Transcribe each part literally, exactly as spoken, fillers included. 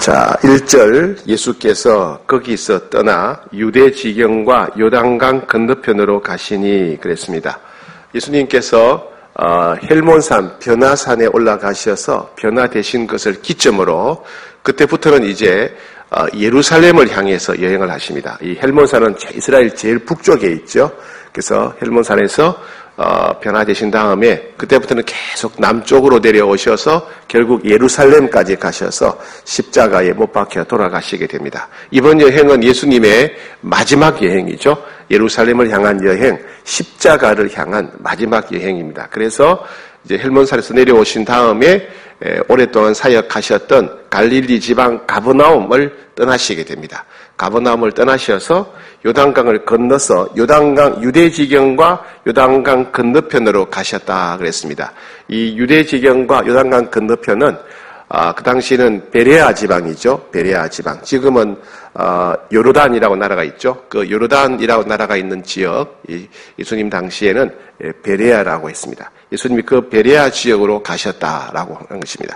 자, 일 절 예수께서 거기서 떠나 유대 지경과 요단강 건너편으로 가시니 그랬습니다. 예수님께서 어, 헬몬산 변화산에 올라가셔서 변화되신 것을 기점으로 그때부터는 이제 어, 예루살렘을 향해서 여행을 하십니다. 이 헬몬산은 이스라엘 제일 북쪽에 있죠. 그래서 헬몬산에서 어, 변화되신 다음에 그때부터는 계속 남쪽으로 내려오셔서 결국 예루살렘까지 가셔서 십자가에 못 박혀 돌아가시게 됩니다. 이번 여행은 예수님의 마지막 여행이죠. 예루살렘을 향한 여행, 십자가를 향한 마지막 여행입니다. 그래서 이제 헬몬산에서 내려오신 다음에 에, 오랫동안 사역하셨던 갈릴리 지방 가버나움을 떠나시게 됩니다. 가버나움을 떠나셔서 요단강을 건너서 요단강 유대지경과 요단강 건너편으로 가셨다 그랬습니다. 이 유대지경과 요단강 건너편은 아, 그 당시에는 베레아 지방이죠. 베레아 지방. 지금은 어, 요르단이라고 나라가 있죠. 그 요르단이라고 나라가 있는 지역, 이, 예수님 당시에는 베레아라고 했습니다. 예수님이 그 베레아 지역으로 가셨다라고 하는 것입니다.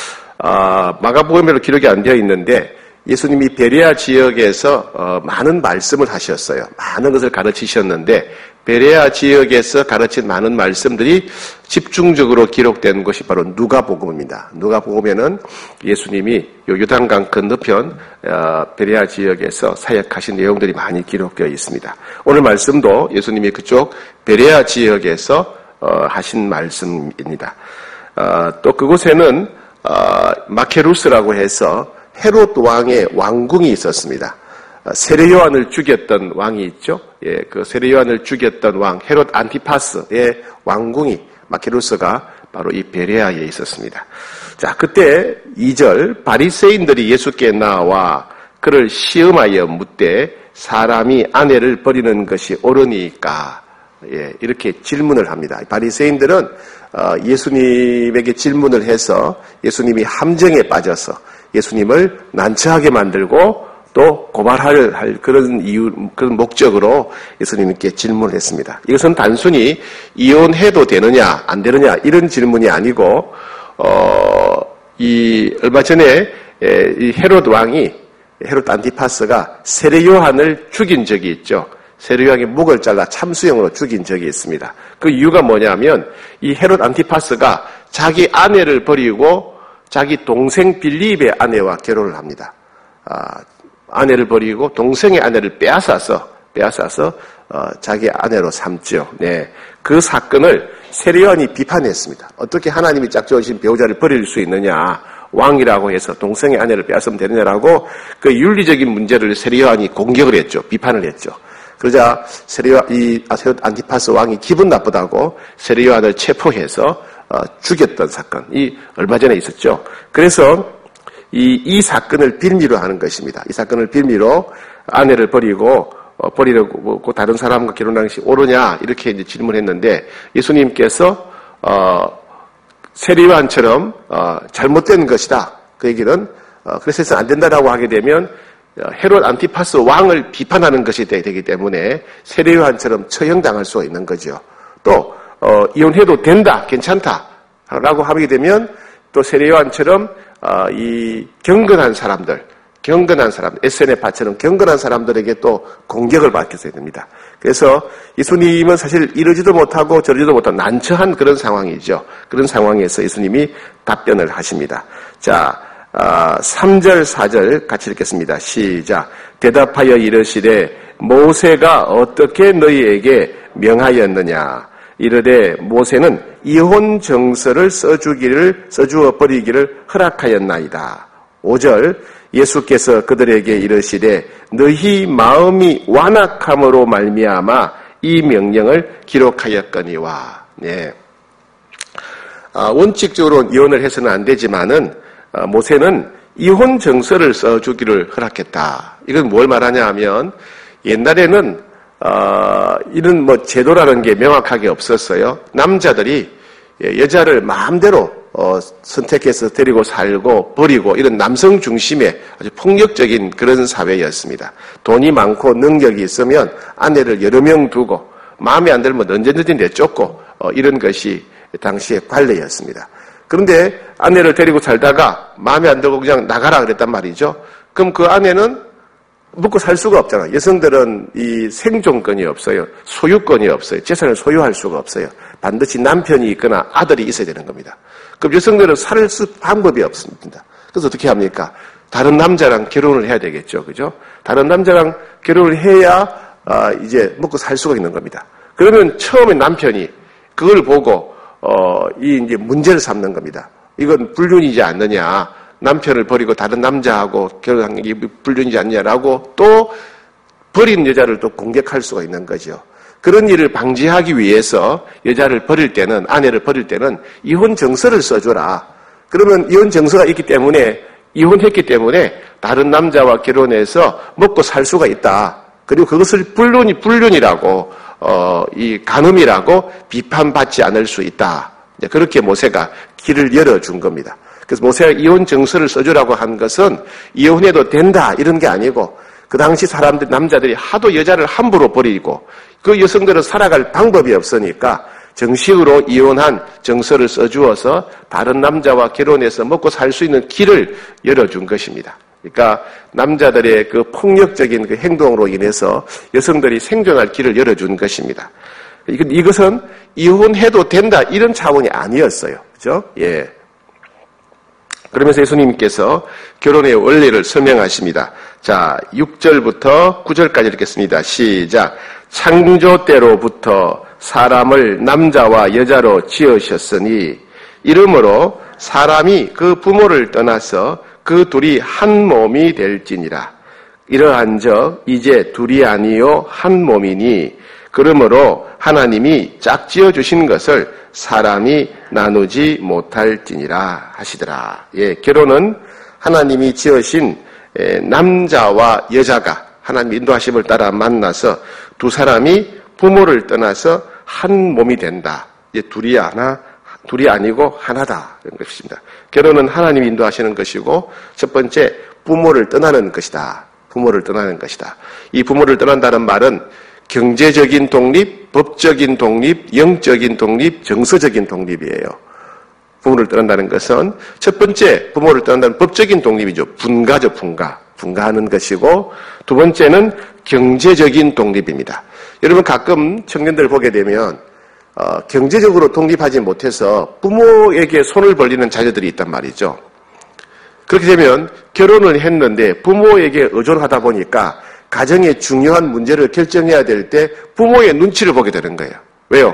아, 마가복음에도 기록이 안 되어 있는데 예수님이 베레아 지역에서 어, 많은 말씀을 하셨어요. 많은 것을 가르치셨는데 베레아 지역에서 가르친 많은 말씀들이 집중적으로 기록된 것이 바로 누가복음입니다. 누가복음에는 예수님이 요단강 건너편 어, 베레아 지역에서 사역하신 내용들이 많이 기록되어 있습니다. 오늘 말씀도 예수님이 그쪽 베레아 지역에서 어, 하신 말씀입니다. 어, 또 그곳에는 어, 마케루스라고 해서 헤롯 왕의 왕궁이 있었습니다. 세례 요한을 죽였던 왕이 있죠. 예, 그 세례 요한을 죽였던 왕 헤롯 안티파스의 왕궁이 마케루스가 바로 이 베레아에 있었습니다. 자, 그때 이 절 바리새인들이 예수께 나와 그를 시험하여 묻되 사람이 아내를 버리는 것이 옳으니까 예, 이렇게 질문을 합니다. 바리새인들은 어, 예수님에게 질문을 해서 예수님이 함정에 빠져서 예수님을 난처하게 만들고 또 고발할 할 그런 이유, 그런 목적으로 예수님께 질문을 했습니다. 이것은 단순히 이혼해도 되느냐, 안 되느냐, 이런 질문이 아니고, 어, 이, 얼마 전에, 이 헤롯 왕이, 헤롯 안티파스가 세례 요한을 죽인 적이 있죠. 세례 요한의 목을 잘라 참수형으로 죽인 적이 있습니다. 그 이유가 뭐냐면, 이 헤롯 안티파스가 자기 아내를 버리고 자기 동생 빌립의 아내와 결혼을 합니다. 아, 아내를 버리고 동생의 아내를 빼앗아서 빼앗아서 어, 자기 아내로 삼죠. 네, 그 사건을 세례 요한이 비판했습니다. 어떻게 하나님이 짝지어주신 배우자를 버릴 수 있느냐? 왕이라고 해서 동생의 아내를 빼앗으면 되느냐라고 그 윤리적인 문제를 세례 요한이 공격을 했죠. 비판을 했죠. 그러자 세례 요한, 이 헤롯 안티파스 왕이 기분 나쁘다고 세례 요한을 체포해서 어, 죽였던 사건이 얼마 전에 있었죠. 그래서 이, 이 사건을 빌미로 하는 것입니다. 이 사건을 빌미로 아내를 버리고, 어, 버리려고 다른 사람과 결혼하는 것이 옳으냐, 이렇게 이제 질문했는데, 예수님께서, 어, 세례요한처럼, 어, 잘못된 것이다. 그 얘기는, 어, 그래서 해서는 안 된다라고 하게 되면, 헤롯 안티파스 왕을 비판하는 것이 되기 때문에 세례요한처럼 처형당할 수가 있는 거죠. 또, 어, 이혼해도 된다, 괜찮다, 라고 하게 되면, 또 세례요한처럼 어, 이 경건한 사람들, 경건한 사람, 에스엔에프처럼 경건한 사람들에게 또 공격을 받게 됩니다. 그래서 예수님은 사실 이러지도 못하고 저러지도 못한 난처한 그런 상황이죠. 그런 상황에서 예수님이 답변을 하십니다. 자, 어, 삼 절, 사 절 같이 읽겠습니다. 시작. 대답하여 이르시되 모세가 어떻게 너희에게 명하였느냐? 이르되 모세는 이혼 정서를 써주기를 써주어 버리기를 허락하였나이다. 오 절 예수께서 그들에게 이르시되 너희 마음이 완악함으로 말미암아 이 명령을 기록하였거니와. 네. 아, 원칙적으로 이혼을 해서는 안 되지만은 아, 모세는 이혼 정서를 써주기를 허락했다. 이건 뭘 말하냐 하면 옛날에는 어, 이런 뭐 제도라는 게 명확하게 없었어요. 남자들이 여자를 마음대로 어, 선택해서 데리고 살고 버리고 이런 남성 중심의 아주 폭력적인 그런 사회였습니다. 돈이 많고 능력이 있으면 아내를 여러 명 두고 마음에 안 들면 언제든지 내쫓고 어, 이런 것이 당시의 관례였습니다. 그런데 아내를 데리고 살다가 마음에 안 들고 그냥 나가라 그랬단 말이죠. 그럼 그 아내는 먹고 살 수가 없잖아요. 여성들은 이 생존권이 없어요. 소유권이 없어요. 재산을 소유할 수가 없어요. 반드시 남편이 있거나 아들이 있어야 되는 겁니다. 그럼 여성들은 살 수 방법이 없습니다. 그래서 어떻게 합니까? 다른 남자랑 결혼을 해야 되겠죠. 그죠? 다른 남자랑 결혼을 해야 아, 이제 먹고 살 수가 있는 겁니다. 그러면 처음에 남편이 그걸 보고 어, 이 이제 문제를 삼는 겁니다. 이건 불륜이지 않느냐. 남편을 버리고 다른 남자하고 결혼한 게 불륜이지 않냐라고 또 버린 여자를 또 공격할 수가 있는 거죠. 그런 일을 방지하기 위해서 여자를 버릴 때는, 아내를 버릴 때는 이혼 정서를 써줘라. 그러면 이혼 정서가 있기 때문에, 이혼했기 때문에 다른 남자와 결혼해서 먹고 살 수가 있다. 그리고 그것을 불륜이, 불륜이라고, 어, 이 간음이라고 비판받지 않을 수 있다. 그렇게 모세가 길을 열어준 겁니다. 그래서 모세가 이혼 정서를 써주라고 한 것은 이혼해도 된다 이런 게 아니고 그 당시 사람들, 남자들이 하도 여자를 함부로 버리고 그 여성들은 살아갈 방법이 없으니까 정식으로 이혼한 정서를 써주어서 다른 남자와 결혼해서 먹고 살 수 있는 길을 열어준 것입니다. 그러니까 남자들의 그 폭력적인 그 행동으로 인해서 여성들이 생존할 길을 열어준 것입니다. 이것은 이혼해도 된다 이런 차원이 아니었어요. 그죠? 예. 그러면서 예수님께서 결혼의 원리를 설명하십니다. 자, 육 절부터 구 절까지 읽겠습니다. 시작. 창조 때로부터 사람을 남자와 여자로 지으셨으니 이러므로 사람이 그 부모를 떠나서 그 둘이 한 몸이 될지니라. 이러한즉 이제 둘이 아니요 한 몸이니 그러므로 하나님이 짝지어 주신 것을 사람이 나누지 못할지니라 하시더라. 예, 결혼은 하나님이 지으신 남자와 여자가 하나님 인도하심을 따라 만나서 두 사람이 부모를 떠나서 한 몸이 된다. 예, 둘이 하나, 둘이 아니고 하나다. 이런 것입니다. 결혼은 하나님이 인도하시는 것이고 첫 번째 부모를 떠나는 것이다. 부모를 떠나는 것이다. 이 부모를 떠난다는 말은 경제적인 독립, 법적인 독립, 영적인 독립, 정서적인 독립이에요. 부모를 떠난다는 것은 첫 번째 부모를 떠난다는 법적인 독립이죠. 분가죠, 분가. 분가하는 것이고 두 번째는 경제적인 독립입니다. 여러분 가끔 청년들 보게 되면 어, 경제적으로 독립하지 못해서 부모에게 손을 벌리는 자녀들이 있단 말이죠. 그렇게 되면 결혼을 했는데 부모에게 의존하다 보니까 가정의 중요한 문제를 결정해야 될 때 부모의 눈치를 보게 되는 거예요. 왜요?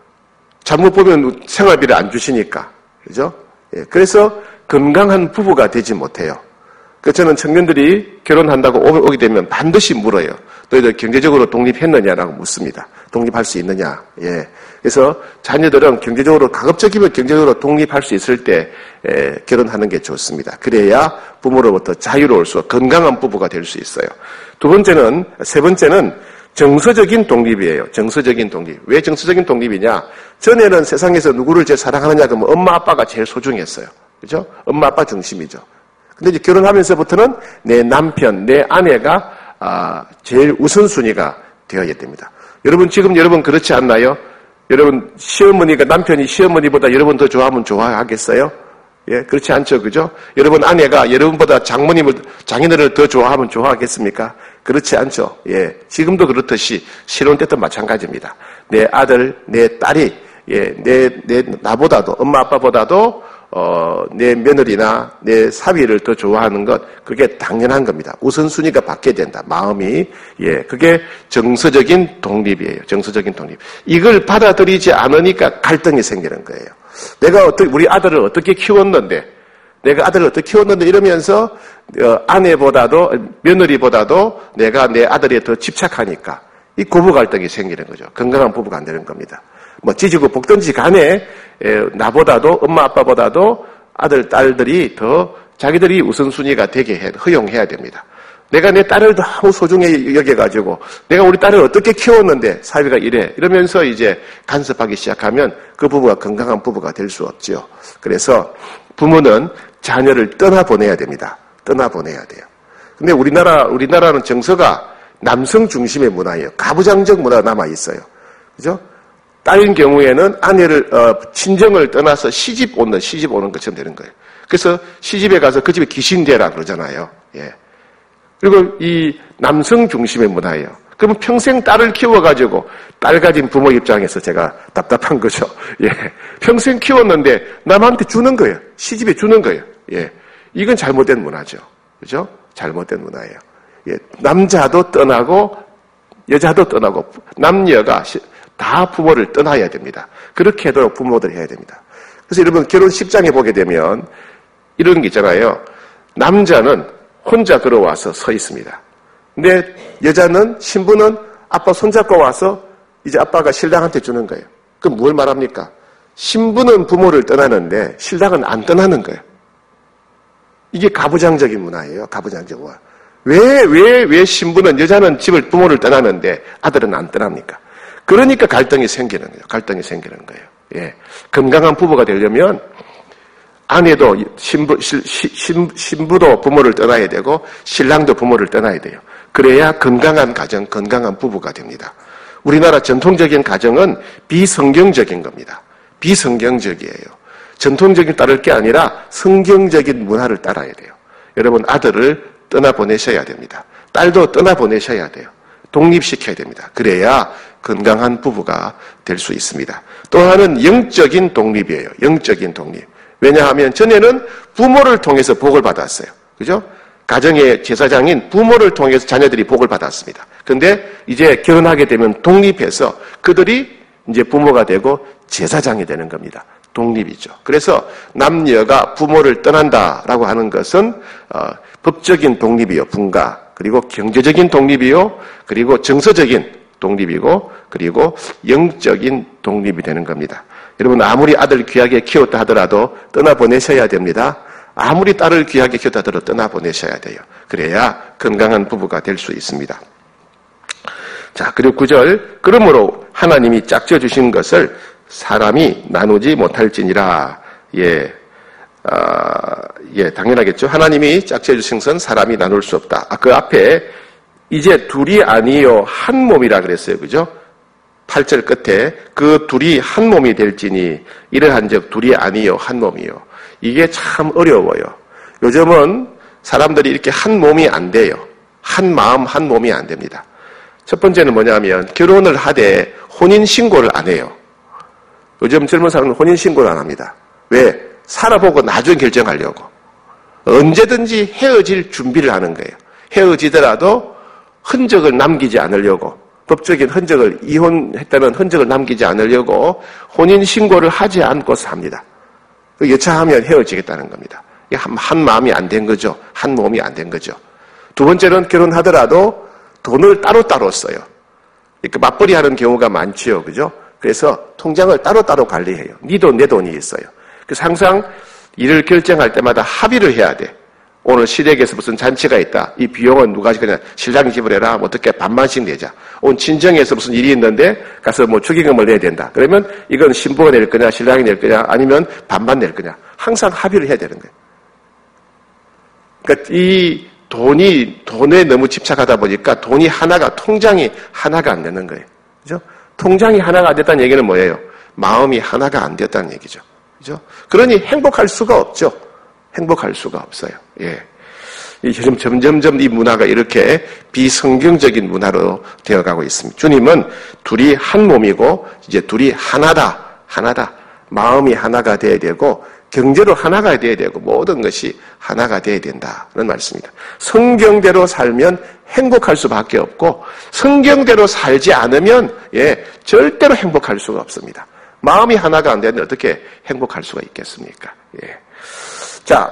잘못 보면 생활비를 안 주시니까. 그죠? 예, 그래서 건강한 부부가 되지 못해요. 그래서 저는 청년들이 결혼한다고 오게 되면 반드시 물어요. 너희들 경제적으로 독립했느냐라고 묻습니다. 독립할 수 있느냐. 예. 그래서 자녀들은 경제적으로 가급적이면 경제적으로 독립할 수 있을 때 에, 결혼하는 게 좋습니다. 그래야 부모로부터 자유로울 수, 건강한 부부가 될 수 있어요. 두 번째는, 세 번째는 정서적인 독립이에요. 정서적인 독립. 왜 정서적인 독립이냐? 전에는 세상에서 누구를 제일 사랑하느냐 그러면 엄마 아빠가 제일 소중했어요. 그죠? 엄마 아빠 중심이죠. 근데 이제 결혼하면서부터는 내 남편, 내 아내가 아, 제일 우선순위가 되어야 됩니다. 여러분 지금 여러분 그렇지 않나요? 여러분 시어머니가 남편이 시어머니보다 여러분 더 좋아하면 좋아하겠어요? 예, 그렇지 않죠, 그죠? 여러분 아내가 여러분보다 장모님을 장인어른을 더 좋아하면 좋아하겠습니까? 그렇지 않죠. 예, 지금도 그렇듯이 신혼 때도 마찬가지입니다. 내 아들, 내 딸이 예, 내, 내 나보다도 엄마 아빠보다도 어, 내 며느리나 내 사위를 더 좋아하는 것, 그게 당연한 겁니다. 우선순위가 바뀌어야 된다. 마음이. 예, 그게 정서적인 독립이에요. 정서적인 독립. 이걸 받아들이지 않으니까 갈등이 생기는 거예요. 내가 어떻게, 우리 아들을 어떻게 키웠는데, 내가 아들을 어떻게 키웠는데 이러면서, 어, 아내보다도, 며느리보다도 내가 내 아들에 더 집착하니까, 이 고부 갈등이 생기는 거죠. 건강한 부부가 안 되는 겁니다. 뭐 지지고 볶든지 간에 나보다도 엄마 아빠보다도 아들 딸들이 더 자기들이 우선순위가 되게 해, 허용해야 됩니다. 내가 내 딸을 너무 소중히 여겨가지고 내가 우리 딸을 어떻게 키웠는데 사위가 이래 이러면서 이제 간섭하기 시작하면 그 부부가 건강한 부부가 될 수 없죠. 그래서 부모는 자녀를 떠나보내야 됩니다. 떠나보내야 돼요. 근데 우리나라 우리나라는 정서가 남성 중심의 문화예요. 가부장적 문화가 남아 있어요. 그죠? 딸인 경우에는 아내를, 어, 친정을 떠나서 시집 오는, 시집 오는 것처럼 되는 거예요. 그래서 시집에 가서 그 집에 귀신되라 그러잖아요. 예. 그리고 이 남성 중심의 문화예요. 그러면 평생 딸을 키워가지고 딸 가진 부모 입장에서 제가 답답한 거죠. 예. 평생 키웠는데 남한테 주는 거예요. 시집에 주는 거예요. 예. 이건 잘못된 문화죠. 그죠? 잘못된 문화예요. 예. 남자도 떠나고 여자도 떠나고 남녀가 다 부모를 떠나야 됩니다. 그렇게 하도록 부모들이 해야 됩니다. 그래서 여러분 결혼식장에 보게 되면 이런 게 있잖아요. 남자는 혼자 걸어와서 서 있습니다. 근데 여자는, 신부는 아빠 손잡고 와서 이제 아빠가 신랑한테 주는 거예요. 그럼 뭘 말합니까? 신부는 부모를 떠나는데 신랑은 안 떠나는 거예요. 이게 가부장적인 문화예요. 가부장적 문화. 왜, 왜, 왜 신부는, 여자는 집을, 부모를 떠나는데 아들은 안 떠납니까? 그러니까 갈등이 생기는 거예요. 갈등이 생기는 거예요. 예. 건강한 부부가 되려면 아내도 신부, 신, 신, 신부도 부모를 떠나야 되고 신랑도 부모를 떠나야 돼요. 그래야 건강한 가정, 건강한 부부가 됩니다. 우리나라 전통적인 가정은 비성경적인 겁니다. 비성경적이에요. 전통적인 따를 게 아니라 성경적인 문화를 따라야 돼요. 여러분 아들을 떠나보내셔야 됩니다. 딸도 떠나보내셔야 돼요. 독립시켜야 됩니다. 그래야 건강한 부부가 될 수 있습니다. 또 하나는 영적인 독립이에요. 영적인 독립. 왜냐하면 전에는 부모를 통해서 복을 받았어요. 그죠? 가정의 제사장인 부모를 통해서 자녀들이 복을 받았습니다. 그런데 이제 결혼하게 되면 독립해서 그들이 이제 부모가 되고 제사장이 되는 겁니다. 독립이죠. 그래서 남녀가 부모를 떠난다라고 하는 것은 어, 법적인 독립이요, 분가. 그리고 경제적인 독립이요, 그리고 정서적인 독립이고, 그리고 영적인 독립이 되는 겁니다. 여러분 아무리 아들 귀하게 키웠다 하더라도 떠나보내셔야 됩니다. 아무리 딸을 귀하게 키웠다 하더라도 떠나보내셔야 돼요. 그래야 건강한 부부가 될 수 있습니다. 자, 그리고 구 절, 그러므로 하나님이 짝져 주신 것을 사람이 나누지 못할지니라. 예, 아, 예, 당연하겠죠. 하나님이 짝져 주신 것은 사람이 나눌 수 없다. 아, 그 앞에 이제 둘이 아니요 한 몸이라 그랬어요, 그죠? 팔 절 끝에 그 둘이 한 몸이 될지니 이러한즉 둘이 아니요 한 몸이요. 이게 참 어려워요. 요즘은 사람들이 이렇게 한 몸이 안 돼요. 한 마음 한 몸이 안 됩니다. 첫 번째는 뭐냐면 결혼을 하되 혼인신고를 안 해요. 요즘 젊은 사람은 혼인신고를 안 합니다. 왜? 살아보고 나중에 결정하려고. 언제든지 헤어질 준비를 하는 거예요. 헤어지더라도 흔적을 남기지 않으려고. 법적인 흔적을, 이혼했다는 흔적을 남기지 않으려고 혼인신고를 하지 않고 삽니다. 여차하면 헤어지겠다는 겁니다. 한, 한 마음이 안 된 거죠. 한 몸이 안 된 거죠. 두 번째는 결혼하더라도 돈을 따로따로 써요. 이렇게 맞벌이 하는 경우가 많지요. 그죠? 그래서 통장을 따로따로 관리해요. 네 돈, 내 돈이 있어요. 그래서 항상 일을 결정할 때마다 합의를 해야 돼. 오늘 시댁에서 무슨 잔치가 있다. 이 비용은 누가 그냥 신랑이 지불해라. 뭐 어떻게 반반씩 내자. 오늘 친정에서 무슨 일이 있는데 가서 뭐 축의금을 내야 된다. 그러면 이건 신부가 낼 거냐, 신랑이 낼 거냐, 아니면 반반 낼 거냐. 항상 합의를 해야 되는 거예요. 그러니까 이 돈이, 돈에 너무 집착하다 보니까 돈이 하나가, 통장이 하나가 안 되는 거예요. 그죠? 통장이 하나가 안 됐다는 얘기는 뭐예요? 마음이 하나가 안 됐다는 얘기죠. 그죠? 그러니 행복할 수가 없죠. 행복할 수가 없어요. 예. 지금 점점점 이 문화가 이렇게 비성경적인 문화로 되어가고 있습니다. 주님은 둘이 한 몸이고 이제 둘이 하나다, 하나다. 마음이 하나가 돼야 되고 경제로 하나가 돼야 되고 모든 것이 하나가 돼야 된다는 말씀입니다. 성경대로 살면 행복할 수밖에 없고 성경대로 살지 않으면 예, 절대로 행복할 수가 없습니다. 마음이 하나가 안 되는데 어떻게 행복할 수가 있겠습니까? 예. 자,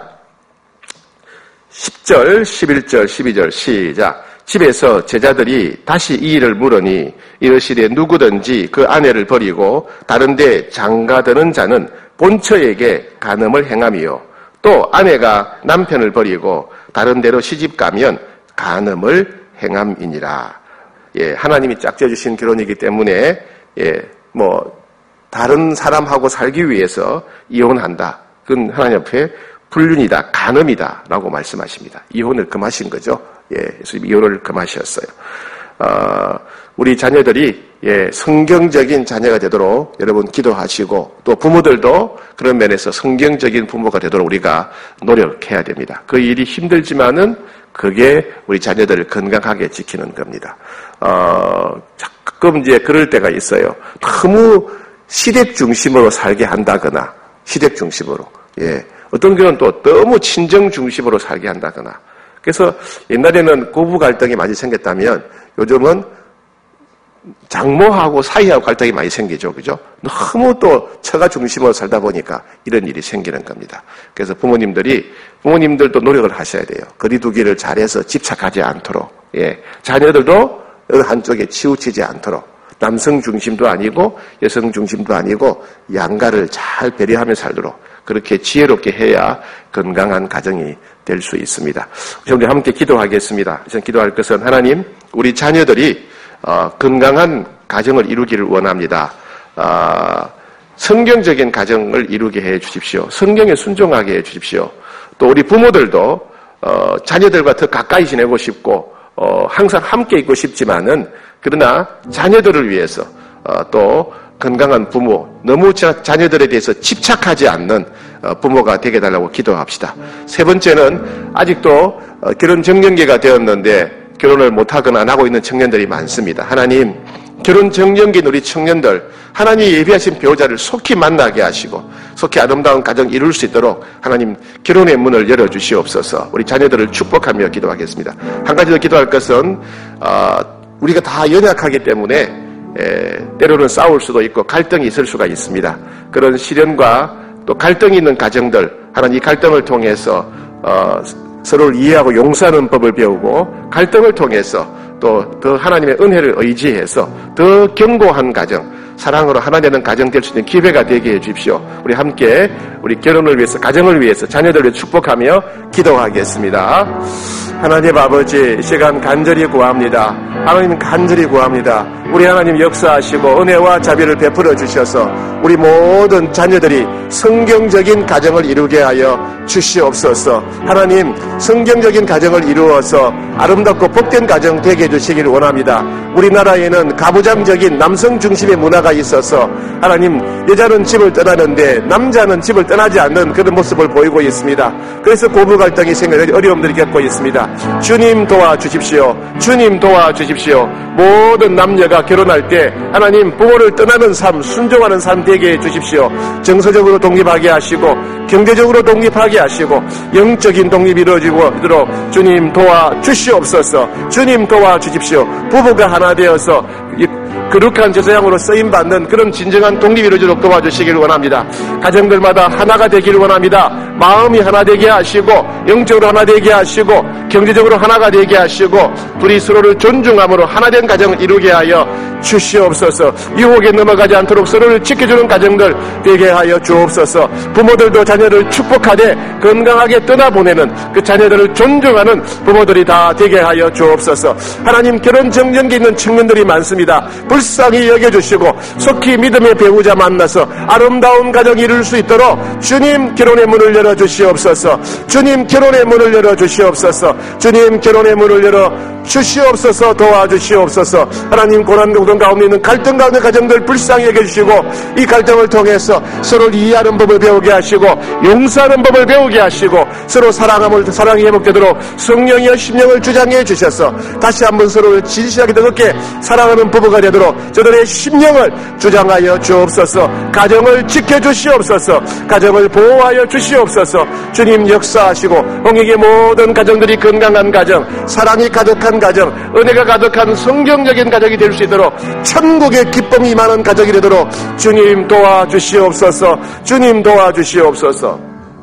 십 절, 십일 절, 십이 절 시작. 집에서 제자들이 다시 이 일을 물으니 이르시되 누구든지 그 아내를 버리고 다른 데 장가드는 자는 본처에게 간음을 행함이요. 또 아내가 남편을 버리고 다른 데로 시집 가면 간음을 행함이니라. 예, 하나님이 짝져 주신 결혼이기 때문에 예, 뭐 다른 사람하고 살기 위해서 이혼한다. 그건 하나님 앞에 불륜이다, 간음이다 라고 말씀하십니다. 이혼을 금하신 거죠. 예, 예수님이 이혼을 금하셨어요. 어, 우리 자녀들이 예, 성경적인 자녀가 되도록 여러분 기도하시고 또 부모들도 그런 면에서 성경적인 부모가 되도록 우리가 노력해야 됩니다. 그 일이 힘들지만은 그게 우리 자녀들을 건강하게 지키는 겁니다. 어, 가끔 이제 그럴 때가 있어요. 너무 시댁 중심으로 살게 한다거나 시댁 중심으로 예, 어떤 경우는 또 너무 친정 중심으로 살게 한다거나 그래서 옛날에는 고부 갈등이 많이 생겼다면 요즘은 장모하고 사이하고 갈등이 많이 생기죠. 그죠? 너무 또 처가 중심으로 살다 보니까 이런 일이 생기는 겁니다. 그래서 부모님들이, 부모님들도 노력을 하셔야 돼요. 거리두기를 잘해서 집착하지 않도록, 예. 자녀들도 어느 한쪽에 치우치지 않도록, 남성 중심도 아니고 여성 중심도 아니고 양가를 잘 배려하며 살도록 그렇게 지혜롭게 해야 건강한 가정이 될 수 있습니다. 우리 함께 기도하겠습니다. 우선 기도할 것은 하나님, 우리 자녀들이 어, 건강한 가정을 이루기를 원합니다. 어, 성경적인 가정을 이루게 해 주십시오. 성경에 순종하게 해 주십시오. 또 우리 부모들도 어, 자녀들과 더 가까이 지내고 싶고 어, 항상 함께 있고 싶지만은 그러나 자녀들을 위해서 어, 또 건강한 부모, 너무 자, 자녀들에 대해서 집착하지 않는 어, 부모가 되게 달라고 기도합시다. 세 번째는 아직도 어, 결혼 정년기가 되었는데 결혼을 못하거나 안 하고 있는 청년들이 많습니다. 하나님, 결혼 정년기인 우리 청년들, 하나님이 예비하신 배우자를 속히 만나게 하시고 속히 아름다운 가정 이룰 수 있도록 하나님 결혼의 문을 열어주시옵소서. 우리 자녀들을 축복하며 기도하겠습니다. 한 가지 더 기도할 것은 어, 우리가 다 연약하기 때문에 에, 때로는 싸울 수도 있고 갈등이 있을 수가 있습니다. 그런 시련과 또 갈등이 있는 가정들, 하나님 이 갈등을 통해서 어, 서로를 이해하고 용서하는 법을 배우고 갈등을 통해서 또 더 하나님의 은혜를 의지해서 더 견고한 가정, 사랑으로 하나 되는 가정 될 수 있는 기회가 되게 해 주십시오. 우리 함께 우리 결혼을 위해서, 가정을 위해서, 자녀들을 위해 축복하며 기도하겠습니다. 하나님 아버지, 이 시간 간절히 구합니다. 하나님 간절히 구합니다. 우리 하나님 역사하시고 은혜와 자비를 베풀어 주셔서 우리 모든 자녀들이 성경적인 가정을 이루게 하여 주시옵소서. 하나님, 성경적인 가정을 이루어서 아름답고 복된 가정 되게 해주시기를 원합니다. 우리나라에는 가부장적인 남성 중심의 문화가 있어서 하나님, 여자는 집을 떠나는데 남자는 집을 떠나지 않는 그런 모습을 보이고 있습니다. 그래서 고부 갈등이 생기는 어려움들이 겪고 있습니다. 주님 도와주십시오. 주님 도와주십시오. 모든 남녀가 결혼할 때 하나님 부모를 떠나는 삶, 순종하는 삶 되게 해주십시오. 정서적으로 독립하게 하시고 경제적으로 독립하게 하시고 영적인 독립이 이루어지도록 주님 도와주시옵소서. 주님 도와주십시오. 부부가 하나 되어서 거룩한 제사장으로 쓰임받는 그런 진정한 독립이 이루어지도록 도와주시기를 원합니다. 가정들마다 하나가 되기를 원합니다. 마음이 하나 되게 하시고 영적으로 하나 되게 하시고 경제적으로 하나가 되게 하시고 둘이 서로를 존중함으로 하나된 가정을 이루게 하여 주시옵소서. 유혹에 넘어가지 않도록 서로를 지켜주는 가정들 되게 하여 주옵소서. 부모들도 자녀를 축복하되 건강하게 떠나보내는 그 자녀들을 존중하는 부모들이 다 되게 하여 주옵소서. 하나님, 결혼 정년기 있는 청년들이 많습니다. 불쌍히 여겨주시고 속히 믿음의 배우자 만나서 아름다운 가정 이룰 수 있도록 주님 결혼의 문을 열어주시옵소서. 주님 결혼의 문을 열어주시옵소서. 주님 결혼의 문을 열어 주시옵소서. 도와주시옵소서. 하나님, 고난 고통 가운데 있는 갈등 가운데 가정들 불쌍히 여겨주시고 이 갈등을 통해서 서로를 이해하는 법을 배우게 하시고 용서하는 법을 배우게 하시고 서로 사랑함을 사랑이 회복되도록 성령이여 심령을 주장해 주셔서 다시 한번 서로를 진실하게 뜨겁게 사랑하는 부부가 되도록 저들의 심령을 주장하여 주옵소서. 가정을 지켜주시옵소서. 가정을 보호하여 주시옵소서. 주님 역사하시고 홍익의 모든 가정들이 건강한 가정, 사랑이 가득한 가정, 은혜가 가득한 성경적인 가정이 될 수 있도록 천국의 기쁨이 많은 가정이 되도록 주님 도와주시옵소서. 주님 도와주시옵소서.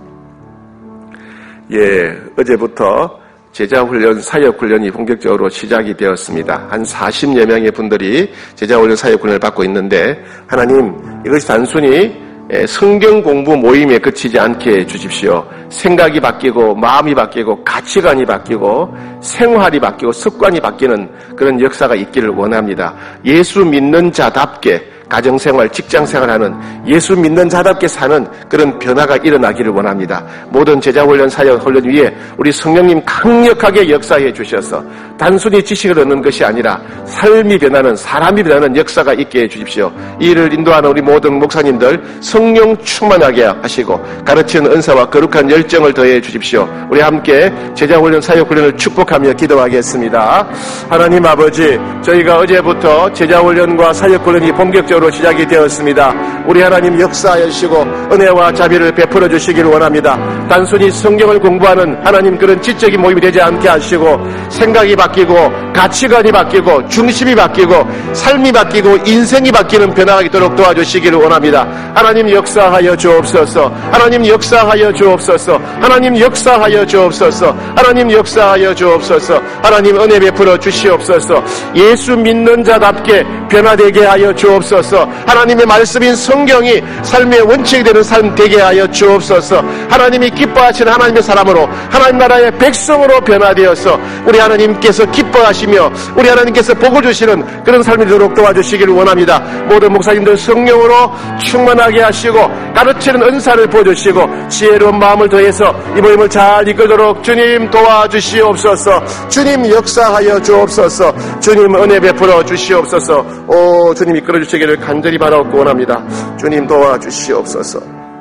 예, 어제부터 제자훈련, 사역훈련이 본격적으로 시작이 되었습니다. 한 사십여 명의 분들이 제자훈련, 사역훈련을 받고 있는데 하나님, 이것이 단순히 성경 공부 모임에 그치지 않게 해주십시오. 생각이 바뀌고 마음이 바뀌고 가치관이 바뀌고 생활이 바뀌고 습관이 바뀌는 그런 역사가 있기를 원합니다. 예수 믿는 자답게 가정생활, 직장생활하는 예수 믿는 자답게 사는 그런 변화가 일어나기를 원합니다. 모든 제자훈련, 사역훈련 위에 우리 성령님 강력하게 역사해 주셔서 단순히 지식을 얻는 것이 아니라 삶이 변하는, 사람이 변하는 역사가 있게 해 주십시오. 이 일을 인도하는 우리 모든 목사님들 성령 충만하게 하시고 가르치는 은사와 거룩한 열정을 더해 주십시오. 우리 함께 제자훈련, 사역훈련을 축복하며 기도하겠습니다. 하나님 아버지, 저희가 어제부터 제자훈련과 사역훈련이 본격적으로 시작이 되었습니다. 우리 하나님 역사하시고 은혜와 자비를 베풀어 주시기를 원합니다. 단순히 성경을 공부하는 하나님 그런 지적인 모임이 되지 않게 하시고 생각이 바뀌고 가치관이 바뀌고 중심이 바뀌고 삶이 바뀌고 인생이 바뀌는 변화가 있도록 도와주시기를 원합니다. 하나님 역사하여 주옵소서. 하나님 역사하여 주옵소서. 하나님 역사하여 주옵소서. 하나님 역사하여 주옵소서. 하나님 은혜 베풀어 주시옵소서. 예수 믿는 자답게 변화되게 하여 주옵소서. 하나님의 말씀인 성경이 삶의 원칙이 되는 삶 되게 하여 주옵소서. 하나님이 기뻐하시는 하나님의 사람으로 하나님 나라의 백성으로 변화되어서 우리 하나님께서 기뻐하시며 우리 하나님께서 복을 주시는 그런 삶이 되도록 도와주시기를 원합니다. 모든 목사님들 성령으로 충만하게 하시고 가르치는 은사를 보여주시고 지혜로운 마음을 더해서 이 모임을 잘 이끌도록 주님 도와주시옵소서. 주님 역사하여 주옵소서. 주님 은혜 베풀어 주시옵소서. 오 주님 이끌어 주시기를 간절히 바라옵고 원합니다. 주님 도와주시옵소서.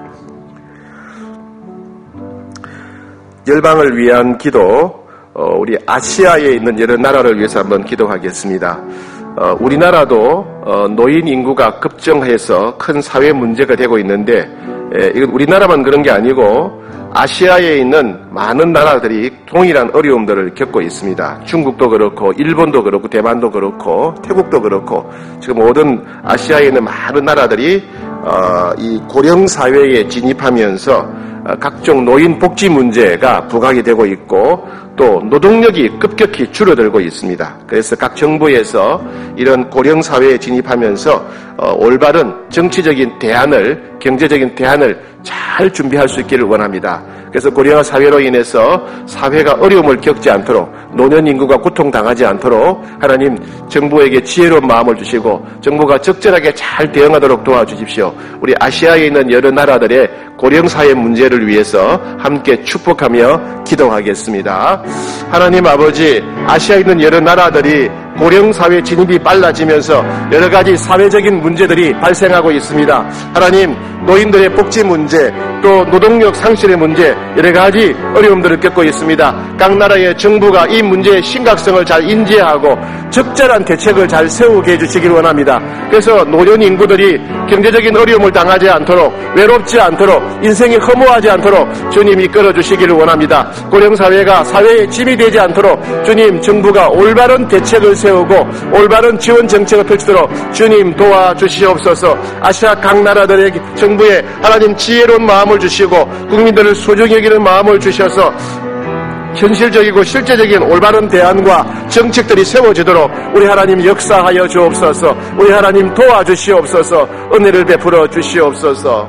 열방을 위한 기도, 어, 우리 아시아에 있는 여러 나라를 위해서 한번 기도하겠습니다. 어, 우리나라도 어, 노인 인구가 급증해서 큰 사회 문제가 되고 있는데 에, 이건 우리나라만 그런 게 아니고 아시아에 있는 많은 나라들이 동일한 어려움들을 겪고 있습니다. 중국도 그렇고 일본도 그렇고 대만도 그렇고 태국도 그렇고 지금 모든 아시아에 있는 많은 나라들이 어, 이 고령 사회에 진입하면서 각종 노인 복지 문제가 부각이 되고 있고 또 노동력이 급격히 줄어들고 있습니다. 그래서 각 정부에서 이런 고령 사회에 진입하면서 어, 올바른 정치적인 대안을, 경제적인 대안을 잘 준비할 수 있기를 원합니다. 그래서 고령화 사회로 인해서 사회가 어려움을 겪지 않도록 노년 인구가 고통당하지 않도록 하나님 정부에게 지혜로운 마음을 주시고 정부가 적절하게 잘 대응하도록 도와주십시오. 우리 아시아에 있는 여러 나라들의 고령사회 문제를 위해서 함께 축복하며 기도하겠습니다. 하나님 아버지, 아시아에 있는 여러 나라들이 고령사회 진입이 빨라지면서 여러 가지 사회적인 문제들이 발생하고 있습니다. 하나님, 노인들의 복지 문제, 또 노동력 상실의 문제, 여러 가지 어려움들을 겪고 있습니다. 각 나라의 정부가 이 문제의 심각성을 잘 인지하고 적절한 대책을 잘 세우게 해주시길 원합니다. 그래서 노년 인구들이 경제적인 어려움을 당하지 않도록, 외롭지 않도록, 인생이 허무하지 않도록 주님 이끌어 주시기를 원합니다. 고령사회가 사회에 짐이 되지 않도록 주님 정부가 올바른 대책을 세우고 올바른 지원 정책을 펼치도록 주님 도와주시옵소서. 아시아 각 나라들의 정부에 하나님 지혜로운 마음을 주시고 국민들을 소중히 여기는 마음을 주셔서 현실적이고 실제적인 올바른 대안과 정책들이 세워지도록 우리 하나님 역사하여 주옵소서. 우리 하나님 도와주시옵소서. 은혜를 베풀어 주시옵소서.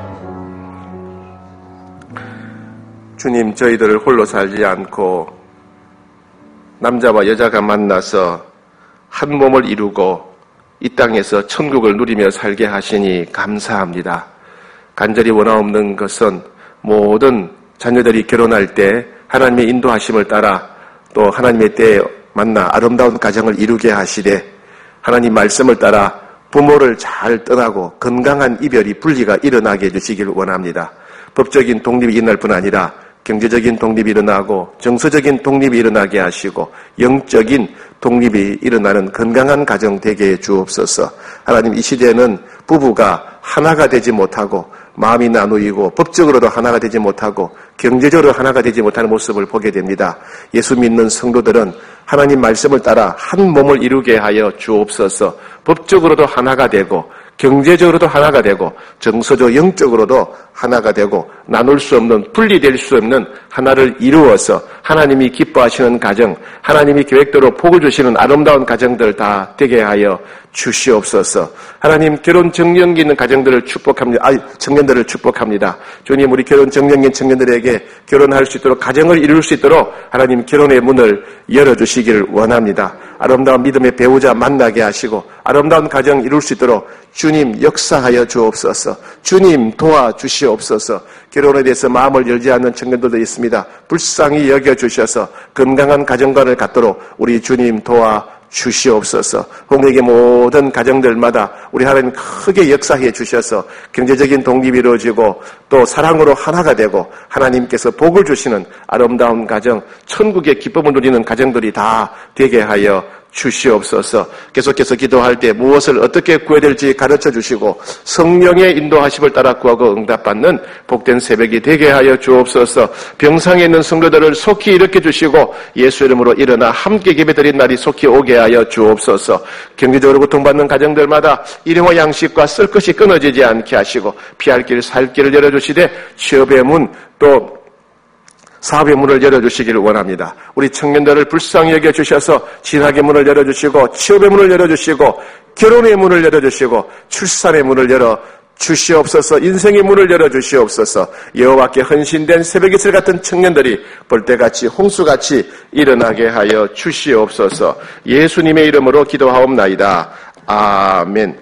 주님, 저희들을 홀로 살지 않고 남자와 여자가 만나서 한 몸을 이루고 이 땅에서 천국을 누리며 살게 하시니 감사합니다. 간절히 원하옵는 것은 모든 자녀들이 결혼할 때 하나님의 인도하심을 따라 또 하나님의 때에 만나 아름다운 가정을 이루게 하시되 하나님 말씀을 따라 부모를 잘 떠나고 건강한 이별이 분리가 일어나게 해주시기를 원합니다. 법적인 독립이 일어날 뿐 아니라 경제적인 독립이 일어나고 정서적인 독립이 일어나게 하시고 영적인 독립이 일어나는 건강한 가정 되게 해 주옵소서. 하나님, 이 시대에는 부부가 하나가 되지 못하고 마음이 나누이고 법적으로도 하나가 되지 못하고 경제적으로 하나가 되지 못하는 모습을 보게 됩니다. 예수 믿는 성도들은 하나님 말씀을 따라 한 몸을 이루게 하여 주옵소서. 법적으로도 하나가 되고 경제적으로도 하나가 되고 정서적 영적으로도 하나가 되고 나눌 수 없는 분리될 수 없는 하나를 이루어서 하나님이 기뻐하시는 가정, 하나님이 계획대로 복을 주시는 아름다운 가정들 다 되게 하여 주시옵소서. 하나님 결혼 정년기 있는 가정들을 축복합니다. 아, 청년들을 축복합니다. 주님 우리 결혼 정년기 청년들에게 결혼할 수 있도록 가정을 이룰 수 있도록 하나님 결혼의 문을 열어주시기를 원합니다. 아름다운 믿음의 배우자 만나게 하시고 아름다운 가정 이룰 수 있도록 주님 역사하여 주옵소서. 주님 도와주시옵소서. 결혼에 대해서 마음을 열지 않는 청년들도 있습니다. 불쌍히 여겨주셔서 건강한 가정관을 갖도록 우리 주님 도와 주시옵소서. 홍역의 모든 가정들마다 우리 하나님 크게 역사해 주셔서 경제적인 독립이 이루어지고 또 사랑으로 하나가 되고 하나님께서 복을 주시는 아름다운 가정, 천국의 기쁨을 누리는 가정들이 다 되게 하여 주시옵소서. 계속해서 기도할 때 무엇을 어떻게 구해야 될지 가르쳐 주시고 성령의 인도하심을 따라 구하고 응답받는 복된 새벽이 되게 하여 주옵소서. 병상에 있는 성도들을 속히 일으켜 주시고 예수 이름으로 일어나 함께 예배드린 날이 속히 오게 하여 주옵소서. 경제적으로 고통받는 가정들마다 일용할 양식과 쓸 것이 끊어지지 않게 하시고 피할 길, 살 길을 열어주시되 취업의 문, 또 사업의 문을 열어주시기를 원합니다. 우리 청년들을 불쌍히 여겨주셔서 진학의 문을 열어주시고 취업의 문을 열어주시고 결혼의 문을 열어주시고 출산의 문을 열어 주시옵소서. 인생의 문을 열어주시옵소서. 여호와께 헌신된 새벽 이슬 같은 청년들이 벌떼같이 홍수같이 일어나게 하여 주시옵소서. 예수님의 이름으로 기도하옵나이다. 아멘.